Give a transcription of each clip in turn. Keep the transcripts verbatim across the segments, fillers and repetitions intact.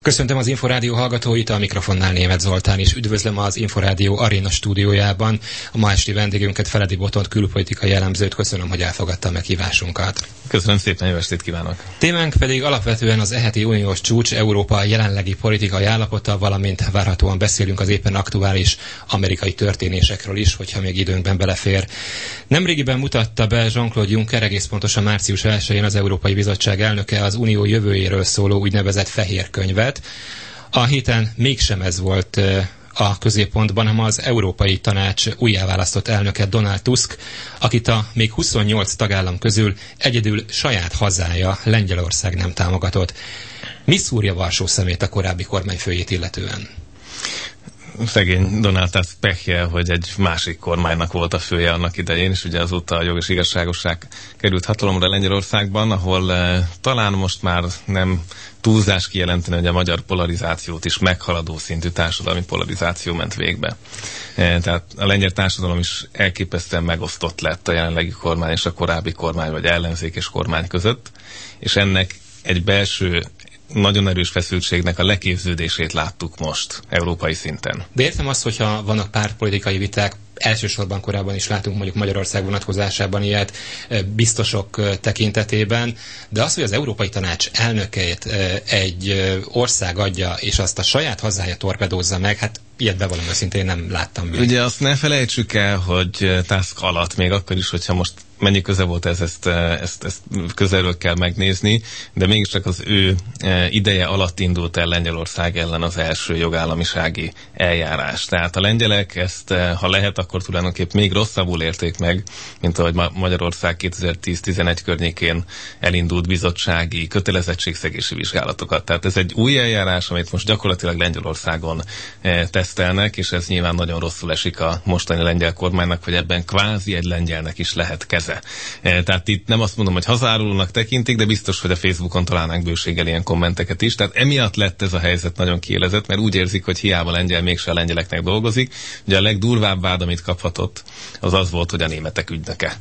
Köszöntöm az Inforádió hallgatóit, a mikrofonnál Németh Zoltán, és üdvözlöm az Inforádió Aréna stúdiójában a ma esti vendégünket, Feledi Botont külpolitikai elemzőt. Köszönöm, hogy elfogadta a meghívásunkat. Köszönöm szépen, jó estét kívánok! Témánk pedig alapvetően az e heti uniós csúcs, Európa jelenlegi politikai állapota, valamint várhatóan beszélünk az éppen aktuális amerikai történésekről is, hogyha még időnkben belefér. Nemrégiben mutatta be Jean-Claude Juncker, egész pontosan március elsején az Európai Bizottság elnöke az unió jövőjéről szóló úgynevezett fehér könyvet. A héten mégsem ez volt a középpontban, hanem az Európai Tanács újjáválasztott elnöke Donald Tusk, akit a még huszonnyolc tagállam közül egyedül saját hazája, Lengyelország nem támogatott. Mi szúrja Varsó szemét a korábbi kormányfőjét illetően? Szegény Donald Tusk pehje, hogy egy másik kormánynak volt a fője annak idején, és ugye azóta a jog és igazságosság került hatalomra Lengyelországban, ahol e, talán most már nem túlzás kijelenteni, hogy a magyar polarizációt is meghaladó szintű társadalmi polarizáció ment végbe. E, tehát a lengyel társadalom is elképesztően megosztott lett a jelenlegi kormány és a korábbi kormány, vagy ellenzékes kormány között, és ennek egy belső nagyon erős feszültségnek a leképződését láttuk most európai szinten. De értem azt, hogyha vannak pártpolitikai viták, elsősorban korábban is látunk mondjuk Magyarország vonatkozásában ilyet, biztosok tekintetében, de az, hogy az Európai Tanács elnökeit egy ország adja, és azt a saját hazája torpedózza meg, hát ilyet bevallom őszintén nem láttam még. Ugye azt ne felejtsük el, hogy Tusk alatt, még akkor is, hogyha most mennyi köze volt ez, ezt, ezt, ezt közelről kell megnézni, de mégiscsak az ő ideje alatt indult el Lengyelország ellen az első jogállamisági eljárás. Tehát a lengyelek ezt, ha lehet, akkor tulajdonképp még rosszabbul érték meg, mint ahogy Magyarország kétezer-tíz-tizenegy környékén elindult bizottsági kötelezettségszegési vizsgálatokat. Tehát ez egy új eljárás, amit most gyakorlatilag Lengyelországon tesztelnek, és ez nyilván nagyon rosszul esik a mostani lengyel kormánynak, hogy ebben kvázi egy lengyelnek is lehet keze. Tehát itt nem azt mondom, hogy hazárulónak tekintik, de biztos, hogy a Facebookon találnánk bőséggel ilyen kommenteket is. Tehát emiatt lett ez a helyzet nagyon kiélezett, mert úgy érzik, hogy hiába lengyel mégse a lengyeleknek dolgozik. Ugye a legdurvább vád, amit kaphatott, az az volt, hogy a németek ügynöke.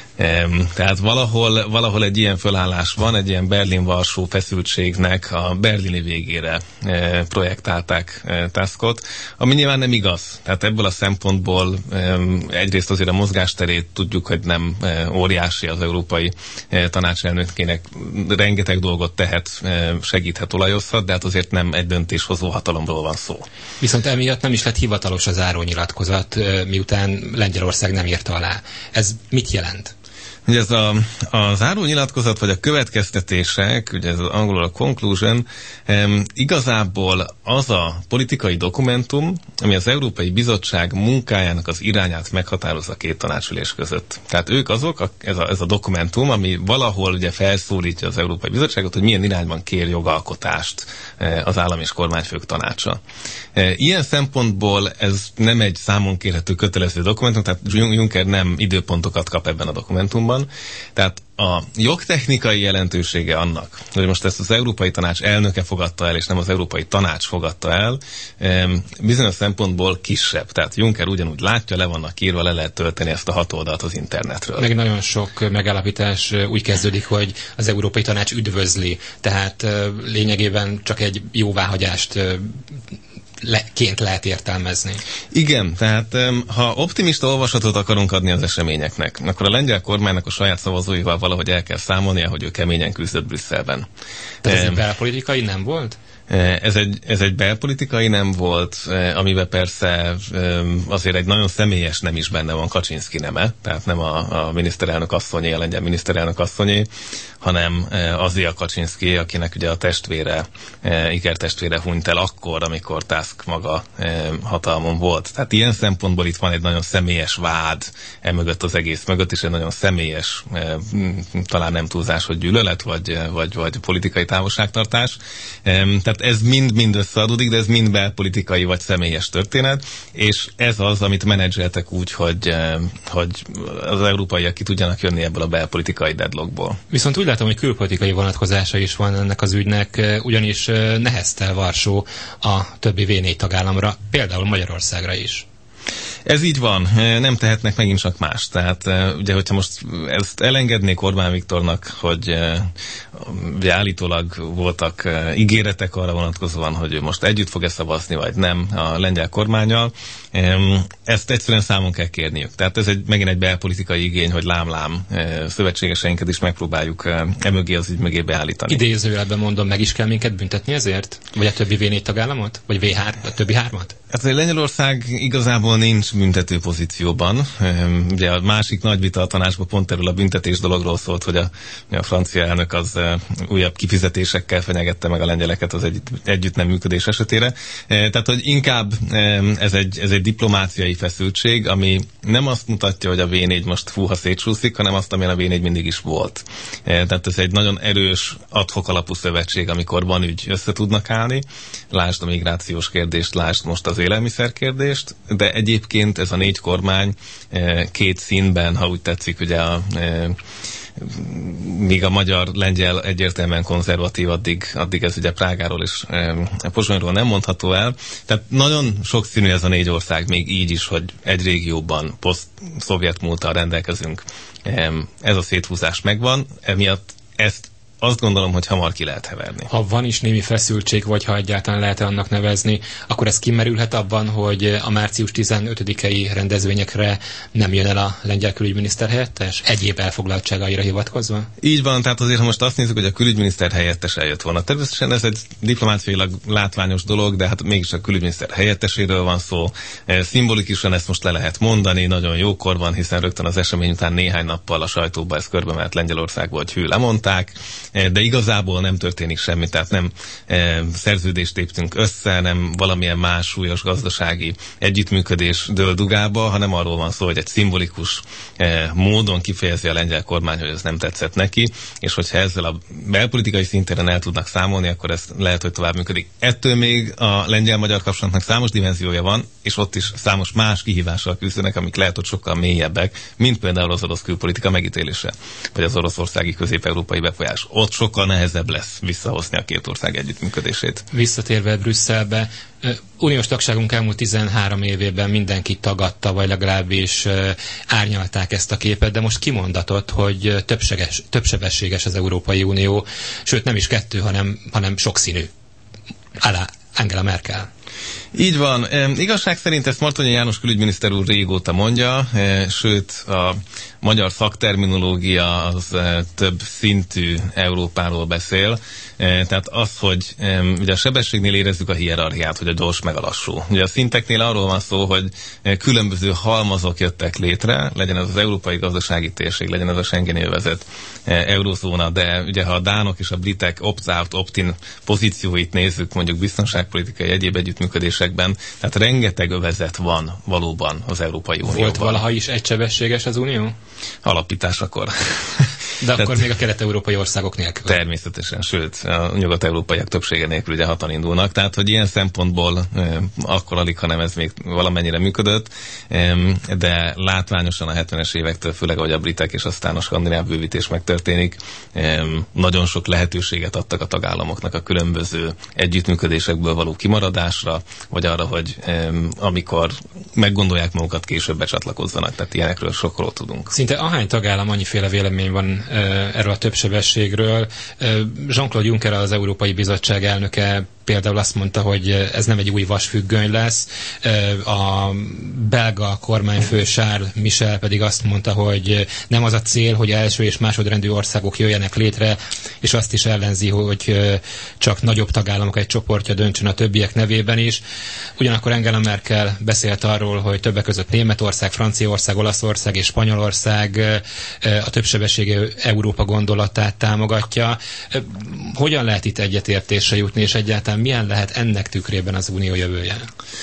Tehát valahol, valahol egy ilyen fölállás van, egy ilyen Berlin-Varsó feszültségnek a berlini végére e, projektálták e, Tuskot, ami nyilván nem igaz. Tehát ebből a szempontból e, egyrészt azért a mozgásterét tudjuk, hogy nem e, óriási az Európai e, Tanácselnökének, rengeteg dolgot tehet, e, segíthet, olajozhat, de hát azért nem egy döntéshozó hatalomról van szó. Viszont emiatt nem is lett hivatalos az zárónyilatkozat, miután Lengyelország nem írta alá. Ez mit jelent? Ugye ez a, a záró nyilatkozat, vagy a következtetések, ugye ez az angolul a conclusion, em, igazából az a politikai dokumentum, ami az Európai Bizottság munkájának az irányát meghatározza két tanácsülés között. Tehát ők azok, a, ez, a, ez a dokumentum, ami valahol ugye felszólítja az Európai Bizottságot, hogy milyen irányban kér jogalkotást e, az állam és kormányfők tanácsa. E, ilyen szempontból ez nem egy számon kérhető kötelező dokumentum, tehát Juncker nem időpontokat kap ebben a dokumentumban. Tehát a jogtechnikai jelentősége annak, hogy most ezt az Európai Tanács elnöke fogadta el, és nem az Európai Tanács fogadta el, bizonyos szempontból kisebb. Tehát Juncker ugyanúgy látja, le vannak írva, le lehet tölteni ezt a hat oldalt az internetről. Meg nagyon sok megállapítás úgy kezdődik, hogy az Európai Tanács üdvözli, tehát lényegében csak egy jóváhagyást Le, ként lehet értelmezni. Igen, tehát ha optimista olvasatot akarunk adni az eseményeknek, akkor a lengyel kormánynak a saját szavazóival valahogy el kell számolnia, hogy ő keményen küzdött Brüsszelben. Tehát ez egy belpolitikai nem volt? Ez egy, ez egy belpolitikai nem volt, amiben persze azért egy nagyon személyes nem is benne van, Kaczynszki neme, tehát nem a, a miniszterelnök asszonyé, a lengyel miniszterelnök asszonyé, hanem Azia Kaczynszki, akinek ugye a testvére, ikertestvére hunyt el akkor, amikor Tusk maga hatalmon volt. Tehát ilyen szempontból itt van egy nagyon személyes vád emögött az egész mögött, és egy nagyon személyes, talán nem túlzás, hogy gyűlölet, vagy, vagy, vagy politikai távolságtartás. Tehát ez mind-mind összeadódik, de ez mind belpolitikai vagy személyes történet, és ez az, amit menedzseltek úgy, hogy, hogy az európaiak ki tudjanak jönni ebből a belpolitikai deadlockból. Viszont úgy látom, hogy külpolitikai vonatkozása is van ennek az ügynek, ugyanis neheztel Varsó a többi vé négy tagállamra, például Magyarországra is. Ez így van, nem tehetnek megint csak más. Tehát ugye, hogyha most ezt elengednék Orbán Viktornak, hogy ugye állítólag voltak ígéretek arra vonatkozóan, hogy ő most együtt fog-e szavazni, vagy nem a lengyel kormánnyal, ezt egyszerűen számon kell kérniük. Tehát ez egy, megint egy belpolitikai igény, hogy lám-lám szövetségeseinket is megpróbáljuk emögé az ügy mögé beállítani. Idézőjelben mondom, meg is kell minket büntetni ezért? Vagy a többi vé négy tagállamot? Vagy vé három, a többi hármat? Hát Lengyelország igazából nincs büntető pozícióban. Ugye a másik nagy vita a tanácsban pont erről a büntetés dologról szólt, hogy a, a francia elnök az újabb kifizetésekkel fenyegette meg a lengyeleket az egy, együtt nem működés esetére. Tehát, hogy inkább ez egy, ez egy diplomáciai feszültség, ami nem azt mutatja, hogy a vé négy most fúha szétsúszik, hanem azt, amilyen a vé négy mindig is volt. Tehát ez egy nagyon erős ad hoc alapú szövetség, amikor van ügy, össze tudnak állni. Lásd a migrációs kérdést, lásd most az élelmiszer kérdést, de egyébként ez a négy kormány két színben, ha úgy tetszik, ugye a míg a magyar-lengyel egyértelműen konzervatív, addig, addig ez ugye Prágáról és e, Pozsonyról nem mondható el. Tehát nagyon sokszínű ez a négy ország, még így is, hogy egy régióban poszt-szovjet múlttal rendelkezünk. E, ez a széthúzás megvan, emiatt ezt azt gondolom, hogy hamar ki lehet heverni. Ha van is némi feszültség, vagy ha egyáltalán lehet annak nevezni, akkor ez kimerülhet abban, hogy a március tizenötödikei rendezvényekre nem jön el a lengyel külügyminiszter helyettes? Egyéb elfoglaltságaira hivatkozva? Így van, tehát azért, ha most azt nézzük, hogy a külügyminiszter helyettes eljött volna. Természetesen ez egy diplomáciailag látványos dolog, de hát mégis a külügyminiszter helyetteséről van szó. Szimbolikusan ezt most le lehet mondani, nagyon jókor van, hiszen rögtön az esemény után néhány nappal a sajtóba ez körbe ment Lengyelországba, hogy hű, lemondták. De igazából nem történik semmi, tehát nem e, szerződést léptünk össze, nem valamilyen más súlyos gazdasági együttműködés dől dugába, hanem arról van szó, hogy egy szimbolikus e, módon kifejezi a lengyel kormány, hogy ez nem tetszett neki, és hogyha ezzel a belpolitikai szinten el tudnak számolni, akkor ez lehet, hogy tovább működik. Ettől még a lengyel-magyar kapcsolatnak számos dimenziója van, és ott is számos más kihívással küzdenek, amik lehet, hogy sokkal mélyebbek, mint például az orosz külpolitika megítélése, vagy az oroszországi közép-európai befolyás. Ott sokkal nehezebb lesz visszahozni a két ország együttműködését. Visszatérve Brüsszelbe, uniós tagságunk elmúlt tizenhárom évében mindenki tagadta, vagy legalábbis árnyalták ezt a képet, de most kimondatott, hogy többseges, többsebességes az Európai Unió, sőt nem is kettő, hanem, hanem sokszínű. Alá Angela Merkel. Így van. E, igazság szerint ezt Martonyi János külügyminiszter úr régóta mondja, e, sőt a magyar szakterminológia az e, több szintű Európáról beszél. E, tehát az, hogy e, ugye a sebességnél érezzük a hierarchiát, hogy a gyors meg a lassú. Ugye a szinteknél arról van szó, hogy e, különböző halmazok jöttek létre, legyen ez az európai gazdasági térség, legyen ez a Schengeni övezet, e, eurozóna, de ugye ha a dánok és a britek opt-out, opt-in pozícióit nézzük, mondjuk biztonságpolitikai egyéb együttműködésekben, tehát rengeteg övezet van valóban az Európai Unióban. Volt valaha is egysebességes az Unió? Alapításakor. De akkor Tehát, még a kelet-európai országok nélkül. Természetesen, sőt, a nyugat-európaiak többsége nélkül ugye hatan indulnak, tehát hogy ilyen szempontból e, akkor alig, hanem ez még valamennyire működött, e, de látványosan a hetvenes évektől, főleg ahogy a britek és aztán a skandináv bővítés megtörténik, e, nagyon sok lehetőséget adtak a tagállamoknak a különböző együttműködésekből való kimaradásra, vagy arra, hogy e, amikor meggondolják magukat, később becsatlakozzanak, tehát ilyenekről sokról tudunk. Szinte ahány tagállam, annyiféle vélemény van erről a többsebességről. Jean-Claude Juncker, az Európai Bizottság elnöke például azt mondta, hogy ez nem egy új vasfüggöny lesz. A belga kormányfő Charles Michel pedig azt mondta, hogy nem az a cél, hogy első és másodrendű országok jöjjenek létre, és azt is ellenzi, hogy csak nagyobb tagállamok egy csoportja döntsön a többiek nevében is. Ugyanakkor Angela Merkel beszélt arról, hogy többek között Németország, Franciaország, Olaszország és Spanyolország a többsebességű Európa gondolatát támogatja. Hogyan lehet itt egyetértésre jutni, és egyáltalán milyen lehet ennek tükrében az unió jövője?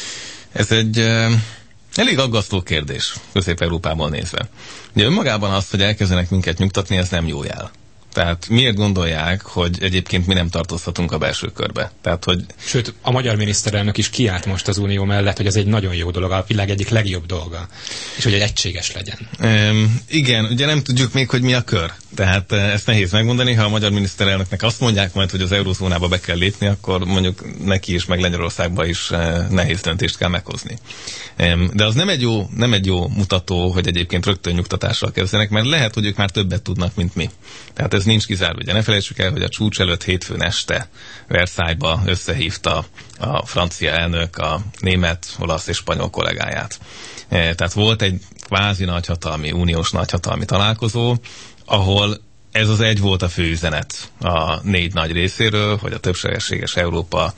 Ez egy uh, elég aggasztó kérdés, Közép-Európából nézve. Ugye önmagában az, hogy elkezdenek minket nyugtatni, ez nem jó jel. Tehát miért gondolják, hogy egyébként mi nem tartozhatunk a belső körbe? Tehát, hogy... Sőt, a magyar miniszterelnök is kiállt most az unió mellett, hogy ez egy nagyon jó dolog, a világ egyik legjobb dolga, és hogy egy egységes legyen. Um, igen, ugye nem tudjuk még, hogy mi a kör. Tehát ezt nehéz megmondani, ha a magyar miniszterelnöknek azt mondják majd, hogy az eurózónába be kell lépni, akkor mondjuk neki is, meg Lengyelországba is nehéz döntést kell meghozni. De az nem egy jó, nem egy jó mutató, hogy egyébként rögtön nyugtatással kezdenek, mert lehet, hogy ők már többet tudnak, mint mi. Tehát ez nincs kizárva. Ugye ne felejtsük el, hogy a csúcs előtt hétfőn este Versailles-ba összehívta a francia elnök a német, olasz és spanyol kollégáját. Tehát volt egy kvázi nagyhatalmi, uniós nagyhatalmi találkozó, ahol ez az egy volt a fő üzenet a négy nagy részéről, hogy a többségességes Európa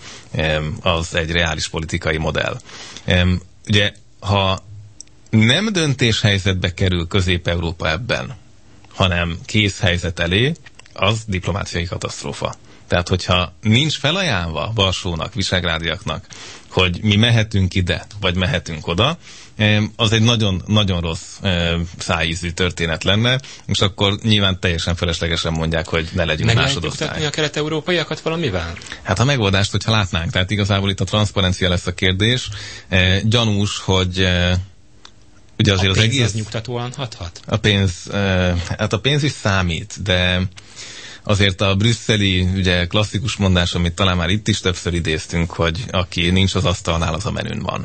az egy reális politikai modell. Ugye, ha nem döntéshelyzetbe kerül Közép-Európa ebben, hanem készhelyzet elé, az diplomáciai katasztrófa. Tehát, hogyha nincs felajánlva Varsónak, visegrádiaknak, hogy mi mehetünk ide, vagy mehetünk oda, az egy nagyon, nagyon rossz szájízű történet lenne, és akkor nyilván teljesen feleslegesen mondják, hogy ne legyünk másodosztály. Meg lehet a kelet-európaiakat valamivel? Hát a megoldást, hogyha látnánk, tehát igazából itt a transzparencia lesz a kérdés. Gyanús, hogy ugye azért a pénz az egész... az nyugtatóan hathat? A pénz, hát a pénz is számít, de azért a brüsszeli, ugye klasszikus mondás, amit talán már itt is többször idéztünk, hogy aki nincs az asztalnál, az a menün van.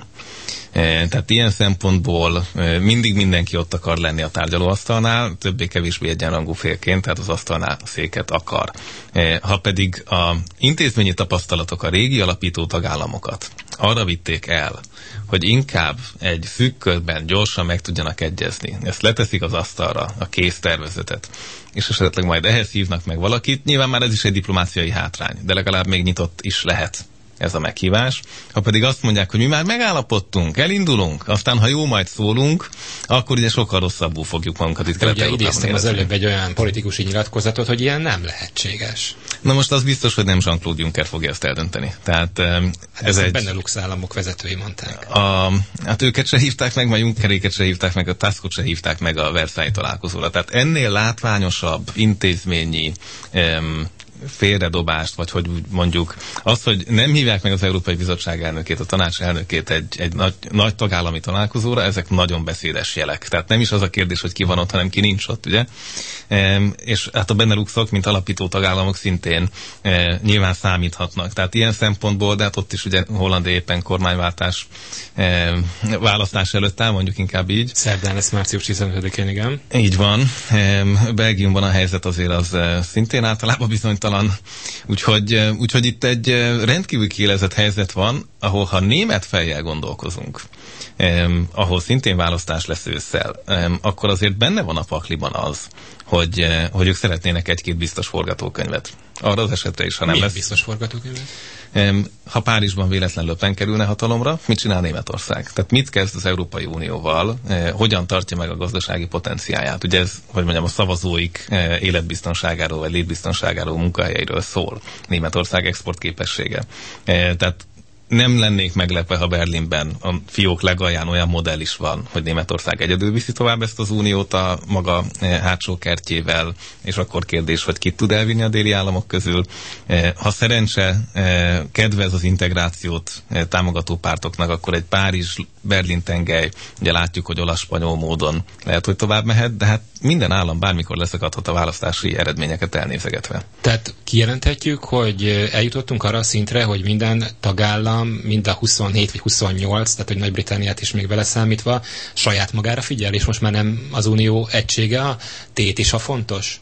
Tehát ilyen szempontból mindig mindenki ott akar lenni a tárgyalóasztalnál, többé-kevésbé egyenrangú félként, tehát az asztalnál széket akar. Ha pedig a intézményi tapasztalatok a régi alapító tagállamokat arra vitték el, hogy inkább egy szűk körben gyorsan meg tudjanak egyezni. Ezt leteszik az asztalra, a kész tervezetet, és esetleg majd ehhez hívnak meg valakit. Nyilván már ez is egy diplomáciai hátrány, de legalább még nyitott is lehet ez a meghívás. Ha pedig azt mondják, hogy mi már megállapodtunk, elindulunk, aztán ha jó, majd szólunk, akkor ugye sokkal rosszabbul fogjuk magunkat itt Kelet-Európában. Ugye idéztem az előbb egy olyan politikusi nyilatkozatot, hogy ilyen nem lehetséges. Na most az biztos, hogy nem Jean-Claude Juncker fogja ezt eldönteni. Tehát ez hát egy... Benelux államok vezetői mondták. A, hát őket se hívták meg, majd Junckeréket se hívták meg, a Tuskot se hívták meg a Versailles találkozóra. Tehát ennél látványosabb intézményi um, félredobást, vagy hogy mondjuk az, hogy nem hívják meg az Európai Bizottság elnökét, a tanács elnökét egy, egy nagy, nagy tagállami találkozóra, ezek nagyon beszédes jelek. Tehát nem is az a kérdés, hogy ki van ott, hanem ki nincs ott, ugye? E, és hát a Beneluxok, mint alapító tagállamok szintén e, nyilván számíthatnak. Tehát ilyen szempontból, de hát ott is ugye Hollandia éppen kormányváltás e, választás előtt áll, mondjuk inkább így. Szerdán lesz március tizenötödikén, igen. Így van. E, Belgiumban a helyzet azért az e, szintén általában bizonytalan. Úgyhogy, úgyhogy itt egy rendkívül kiélezett helyzet van, ahol ha német fejjel gondolkozunk, eh, ahol szintén választás lesz ősszel, eh, akkor azért benne van a pakliban az, hogy, eh, hogy ők szeretnének egy-két biztos forgatókönyvet. Arra az esetre is, ha nem Milyen lesz. biztos forgatókönyvet? Eh, ha Párizsban véletlen Le Pen kerülne hatalomra, mit csinál Németország? Tehát mit kezd az Európai Unióval, eh, hogyan tartja meg a gazdasági potenciáját? Ugye ez, hogy mondjam, a szavazóik eh, életbiztonságáról, vagy létbiztonságáról, munkahelyeiről szól Németország exportképessége. Eh, tehát nem lennék meglepve, ha Berlinben a fiók legalján olyan modell is van, hogy Németország egyedül viszi tovább ezt az uniót a maga hátsó kertjével, és akkor kérdés, hogy kit tud elvinni a déli államok közül. Ha szerencse kedvez az integrációt támogató pártoknak, akkor egy Párizs-Berlin tengely, ugye látjuk, hogy olasz-spanyol módon lehet, hogy tovább mehet, de hát minden állam bármikor leszakadhat a választási eredményeket elnézegetve. Tehát kijelenthetjük, hogy eljutottunk arra a szintre, hogy minden tagállam, mind a huszonhét vagy huszonnyolc, tehát hogy Nagy-Britanniát is még beleszámítva, saját magára figyel, és most már nem az unió egysége a tét is a fontos?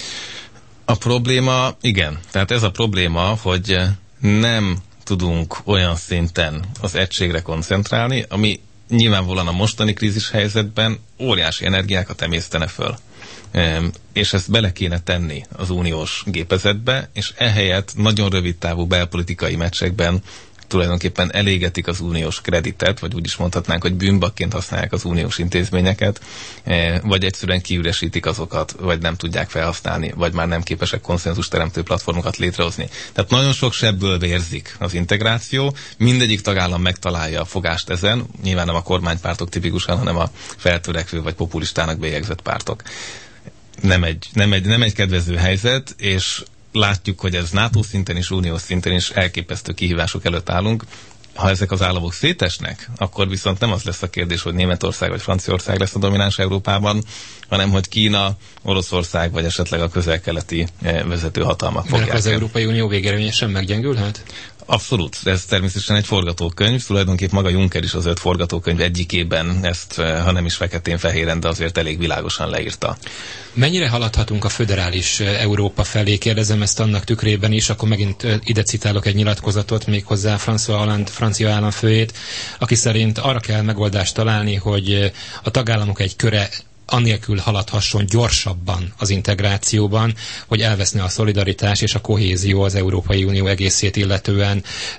A probléma, igen. Tehát ez a probléma, hogy nem tudunk olyan szinten az egységre koncentrálni, ami nyilvánvalóan a mostani krízis helyzetben óriási energiákat emésztene föl. Um, és ezt bele kéne tenni az uniós gépezetbe, és ehelyett nagyon rövid távú belpolitikai meccsekben tulajdonképpen elégetik az uniós kreditet, vagy úgy is mondhatnánk, hogy bűnbakként használják az uniós intézményeket, vagy egyszerűen kiüresítik azokat, vagy nem tudják felhasználni, vagy már nem képesek konszenzus teremtő platformokat létrehozni. Tehát nagyon sok sebből vérzik az integráció, mindegyik tagállam megtalálja a fogást ezen, nyilván nem a kormánypártok tipikusan, hanem a feltörekvő vagy populistának bélyegzett pártok. Nem egy, nem egy, nem egy kedvező helyzet, és látjuk, hogy ez NATO szinten és uniós szinten is elképesztő kihívások előtt állunk. ha ezek az államok szétesnek, akkor viszont nem az lesz a kérdés, hogy Németország vagy Franciaország lesz a domináns Európában, hanem hogy Kína, Oroszország vagy esetleg a közel-keleti vezető hatalmak fogják. Mert az Európai Unió végérvényesen meggyengülhet? Abszolút, ez természetesen egy forgatókönyv, tulajdonképp maga Juncker is az öt forgatókönyv egyikében ezt, ha nem is feketén-fehéren, de azért elég világosan leírta. Mennyire haladhatunk a föderális Európa felé? Kérdezem ezt annak tükrében is, akkor megint ide citálok egy nyilatkozatot, méghozzá François Hollande francia államfőjét, aki szerint arra kell megoldást találni, hogy a tagállamok egy köre annélkül haladhasson gyorsabban az integrációban, hogy elveszne a szolidaritás és a kohézió az Európai Unió egészét illetően.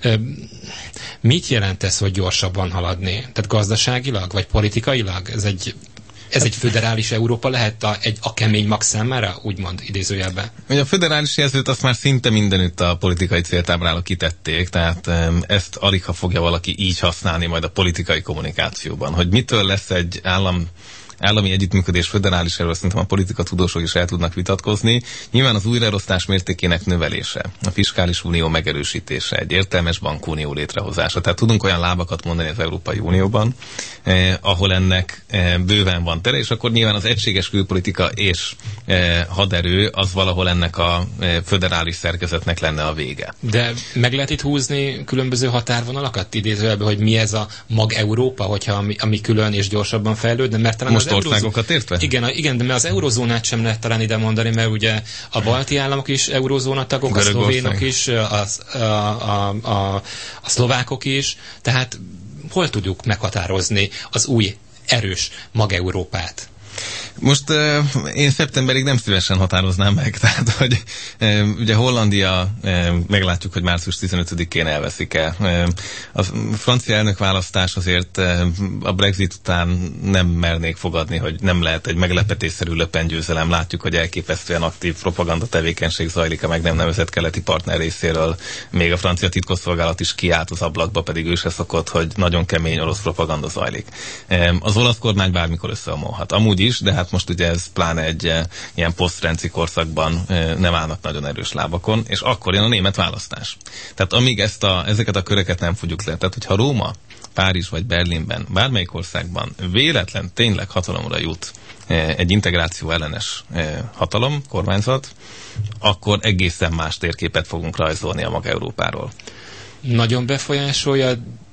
Mit jelent ez, hogy gyorsabban haladni? Tehát gazdaságilag, vagy politikailag? Ez egy, ez egy föderális Európa lehet a, egy, a kemény mag számára, úgymond idézőjelben? Ugye a föderális jelzőt azt már szinte mindenütt a politikai céltáblára kitették, tehát ezt alig ha fogja valaki így használni majd a politikai kommunikációban. Hogy mitől lesz egy állam állami együttműködés föderális, erről szerintem a politikatudósok is el tudnak vitatkozni. Nyilván az újraelosztás mértékének növelése, a fiskális unió megerősítése, egy értelmes bankunió létrehozása. Tehát tudunk olyan lábakat mondani az Európai Unióban, eh, ahol ennek eh, bőven van tere, és akkor nyilván az egységes külpolitika és eh, haderő az valahol ennek a eh, föderális szerkezetnek lenne a vége. De meg lehet itt húzni különböző határvonalakat idézőjelben, hogy mi ez a mag Európa, hogyha ami, ami külön és gyorsabban fejlődne, mert talán most országokat értve? Igen, a, igen, de mert az eurozónát sem lehet talán ide mondani, mert ugye a balti államok is eurozóna tagok, a szlovénok is, a, a, a, a, a szlovákok is, tehát hol tudjuk meghatározni az új erős mag-Európát? Most uh, én szeptemberig nem szívesen határoznám meg, tehát hogy uh, ugye Hollandia, uh, meglátjuk, hogy március tizenötödikén elveszik el. Uh, a francia elnökválasztás azért uh, a Brexit után nem mernék fogadni, hogy nem lehet egy meglepetésszerű Le Pen győzelem. Látjuk, hogy elképesztően aktív propaganda tevékenység zajlik a meg nem nevezett keleti partner részéről. Még a francia titkosszolgálat is kiállt az ablakba, pedig ő se szokott, hogy nagyon kemény orosz propaganda zajlik. Uh, az olasz kormány bármikor összeomolhat. Amúgy is, de hát most ugye ez pláne egy e, ilyen posztrenci korszakban e, nem állnak nagyon erős lábakon, és akkor jön a német választás. Tehát amíg ezt a, ezeket a köreket nem fogjuk le, tehát hogyha Róma, Párizs vagy Berlinben, bármelyik országban véletlen tényleg hatalomra jut e, egy integráció ellenes e, hatalom, kormányzat, akkor egészen más térképet fogunk rajzolni a maga Európáról. Nagyon befolyásolja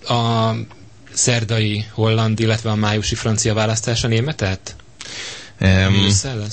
a szerdai holland, illetve a májusi francia választás a németet? Um,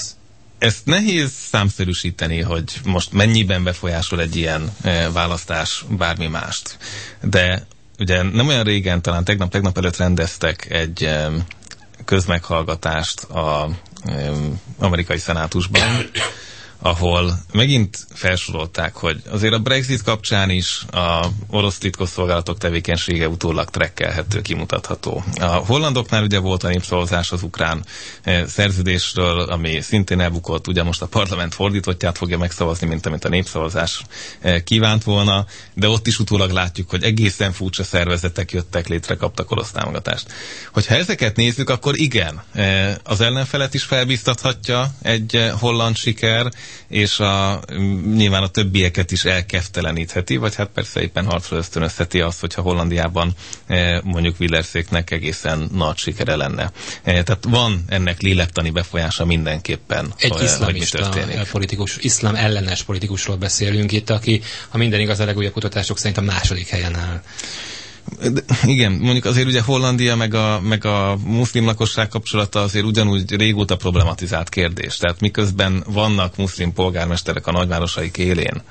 ezt nehéz számszerűsíteni, hogy most mennyiben befolyásol egy ilyen e, választás bármi mást. De ugye nem olyan régen, talán tegnap-tegnap előtt rendeztek egy e, közmeghallgatást az e, amerikai szenátusban, ahol megint felsorolták, hogy azért a Brexit kapcsán is a orosz titkosszolgálatok tevékenysége utólag trekkelhető, kimutatható. A hollandoknál ugye volt a népszavazás az ukrán eh, szerződésről, ami szintén elbukott, ugye most a parlament fordítottját fogja megszavazni, mint amit a népszavazás eh, kívánt volna, de ott is utólag látjuk, hogy egészen furcsa szervezetek jöttek létre, kaptak orosz támogatást. Hogyha ezeket nézzük, akkor igen, eh, az ellenfelet is felbiztathatja egy eh, holland siker, és a, nyilván a többieket is elkeftelenítheti, vagy hát persze éppen harcra ösztönözheti azt, hogyha Hollandiában eh, mondjuk Wilderszéknek egészen nagy sikere lenne. Eh, tehát van ennek lélektani befolyása mindenképpen, egy hogy, iszlamista hogy mi történik. Politikus, iszlám ellenes politikusról beszélünk itt, aki, ha minden igaz, a legújabb kutatások szerint a második helyen áll. De, igen, mondjuk azért ugye Hollandia meg a, meg a muszlim lakosság kapcsolata azért ugyanúgy régóta problematizált kérdés. Tehát miközben vannak muszlim polgármesterek a nagyvárosaik élén,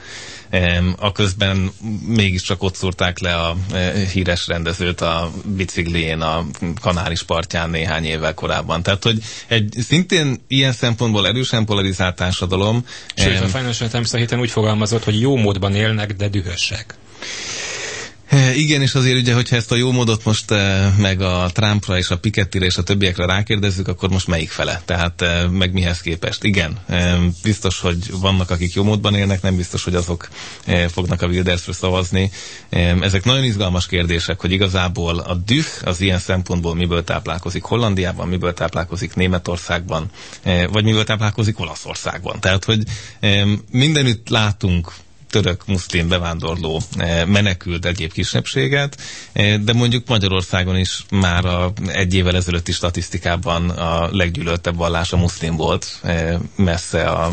aközben mégiscsak ott szúrták le a híres rendezőt a biciklién a Kanáris partján néhány évvel korábban. Tehát, hogy egy szintén ilyen szempontból erősen polarizált társadalom. Sőt, a Financial Times a héten úgy fogalmazott, hogy jó módban élnek, de dühösek. Igen, és azért ugye, hogyha ezt a jó módot most eh, meg a Trumpra és a Pikettire és a többiekre rákérdezzük, akkor most melyik fele? Tehát eh, meg mihez képest? Igen, eh, biztos, hogy vannak, akik jó módban élnek, nem biztos, hogy azok eh, fognak a Wildersről szavazni. Eh, ezek nagyon izgalmas kérdések, hogy igazából a düh az ilyen szempontból miből táplálkozik Hollandiában, miből táplálkozik Németországban, eh, vagy miből táplálkozik Olaszországban. Tehát, hogy eh, mindenütt látunk török, muszlim, bevándorló, menekült, egyéb kisebbséget, de mondjuk Magyarországon is már a egy évvel ezelőtti statisztikában a leggyűlöltebb vallás a muszlim volt, messze a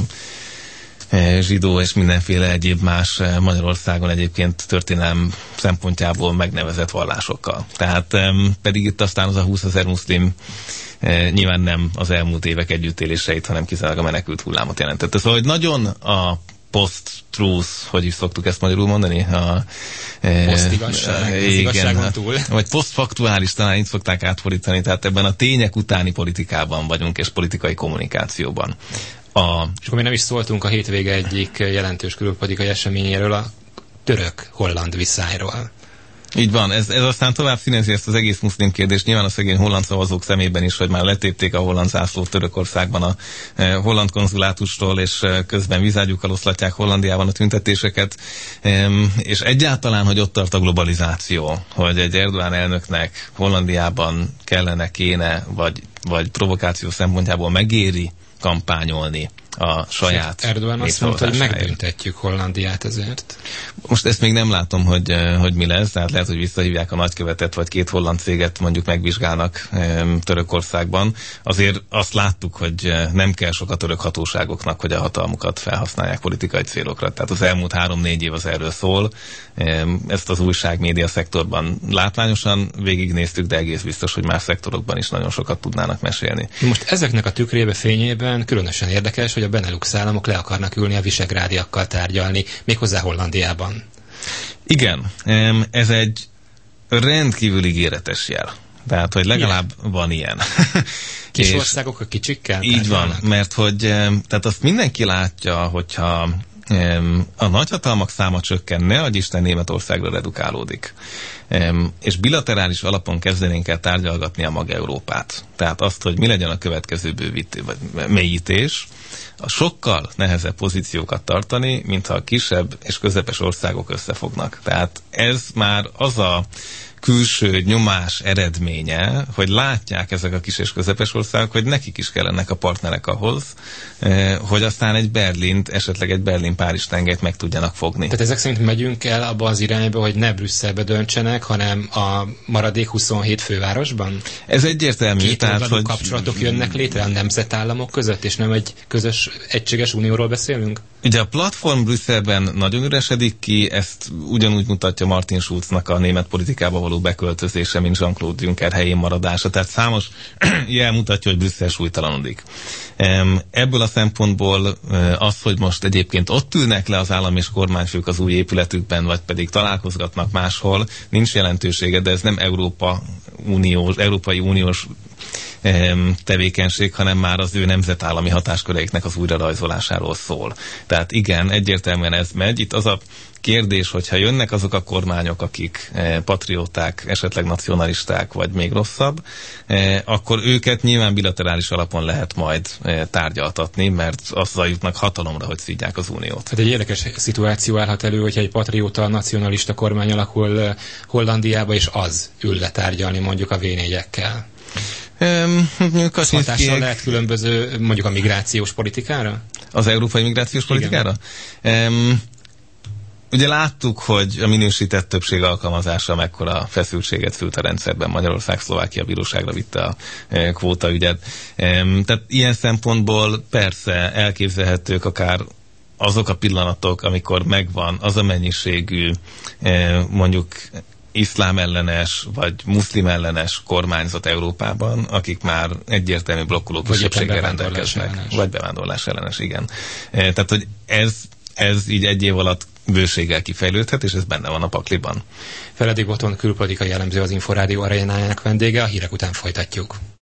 zsidó és mindenféle egyéb más Magyarországon egyébként történelem szempontjából megnevezett vallásokkal. Tehát pedig itt aztán az a húszezer muszlim nyilván nem az elmúlt évek együttéléseit, hanem kizárólag a menekült hullámot jelentette. Szóval, hogy nagyon a post-truth, hogy is szoktuk ezt magyarul mondani? A, Post-igazság, e, az igazságon túl. Vagy post-faktuális, talán így szokták átfordítani, tehát ebben a tények utáni politikában vagyunk, és politikai kommunikációban. A... És akkor mi nem is szóltunk a hétvége egyik jelentős külpolitikai eseményéről, a török-holland viszályról. Így van, ez, ez aztán tovább színezi ezt az egész muszlim kérdést, nyilván a szegény holland szavazók szemében is, hogy már letépték a holland zászlót Törökországban a eh, holland konzulátustól, és eh, közben vizágyukkal oszlatják Hollandiában a tüntetéseket, eh, és egyáltalán, hogy ott tart a globalizáció, hogy egy Erdogan elnöknek Hollandiában kellene, kéne, vagy, vagy provokáció szempontjából megéri kampányolni a saját Erdogan azt mondta, hogy megbüntetjük Hollandiát ezért. Most ezt még nem látom, hogy, hogy mi lesz, tehát lehet, hogy visszahívják a nagykövetet, vagy két holland céget mondjuk megvizsgálnak Törökországban. Azért azt láttuk, hogy nem kell sok a török hatóságoknak, hogy a hatalmukat felhasználják politikai célokra. Tehát az elmúlt három-négy év az erről szól. Ezt az újság, média szektorban látványosan végignéztük, de egész biztos, hogy más szektorokban is nagyon sokat tudnának mesélni. Most ezeknek a tükrébe, fényében különösen érdekes, hogy a Benelux államok le akarnak ülni a visegrádiakkal tárgyalni, méghozzá Hollandiában. Igen, ez egy rendkívül ígéretes jel. Tehát, hogy legalább ilyen. Van ilyen. Kis országok a kicsikkel? Így van, mert hogy tehát azt mindenki látja, hogyha a nagyhatalmak száma csökken, ne adj Isten Németországra redukálódik. És bilaterális alapon kezdenénk el tárgyalgatni a maga Európát. Tehát azt, hogy mi legyen a következő bővítés, vagy mélyítés, a sokkal nehezebb pozíciókat tartani, mintha a kisebb és közepes országok összefognak. Tehát ez már az a külső nyomás eredménye, hogy látják ezek a kis és közepes országok, hogy nekik is kellenek a partnerek ahhoz, hogy aztán egy Berlint, esetleg egy Berlin-Párizs tengelyt meg tudjanak fogni. Tehát ezek szerint megyünk el abba az irányba, hogy ne Brüsszelbe döntsenek, hanem a maradék huszonhét fővárosban? Ez egyértelmű. Két tehát, hogy kapcsolatok jönnek létre a nemzetállamok között, és nem egy közös, egységes unióról beszélünk? Ugye a platform Brüsszelben nagyon üresedik ki, ezt ugyanúgy mutatja Martin Schulznak a német politikába való beköltözése, mint Jean-Claude Juncker helyén maradása. Tehát számos jel mutatja, hogy Brüsszel súlytalanodik. Ebből a szempontból az, hogy most egyébként ott ülnek le az állam és kormányfők az új épületükben, vagy pedig találkozgatnak máshol, nincs jelentősége, de ez nem Európa Uniós, Európai Uniós tevékenység, hanem már az ő nemzetállami hatásköreiknek az újrarajzolásáról szól. Tehát igen, egyértelműen ez megy. Itt az a kérdés, hogyha jönnek azok a kormányok, akik eh, patrióták, esetleg nacionalisták, vagy még rosszabb, eh, akkor őket nyilván bilaterális alapon lehet majd eh, tárgyaltatni, mert azzal jutnak hatalomra, hogy szídják az uniót. Hát egy érdekes szituáció állhat elő, hogyha egy patrióta, nacionalista kormány alakul eh, Hollandiába, és az ül le tárgyalni mondjuk a vé négyekkel. Um, hatással lehet különböző, mondjuk a migrációs politikára? Az európai migrációs politikára? Um, ugye láttuk, hogy a minősített többség alkalmazása mekkora feszültséget fült a rendszerben. Magyarország, Szlovákia bíróságra vitte a e, kvótaügyet. Um, tehát ilyen szempontból persze elképzelhetők akár azok a pillanatok, amikor megvan az a mennyiségű e, mondjuk iszlám ellenes, vagy muszlim ellenes kormányzat Európában, akik már egyértelmű blokkoló kisebbséggel rendelkeznek. Ellenes. Vagy bevándorlás ellenes, igen. E, tehát, hogy ez, ez így egy év alatt bőséggel kifejlődhet, és ez benne van a pakliban. Feledi Botton külpolitikai elemző, az Inforádió arénájának vendége, a hírek után folytatjuk.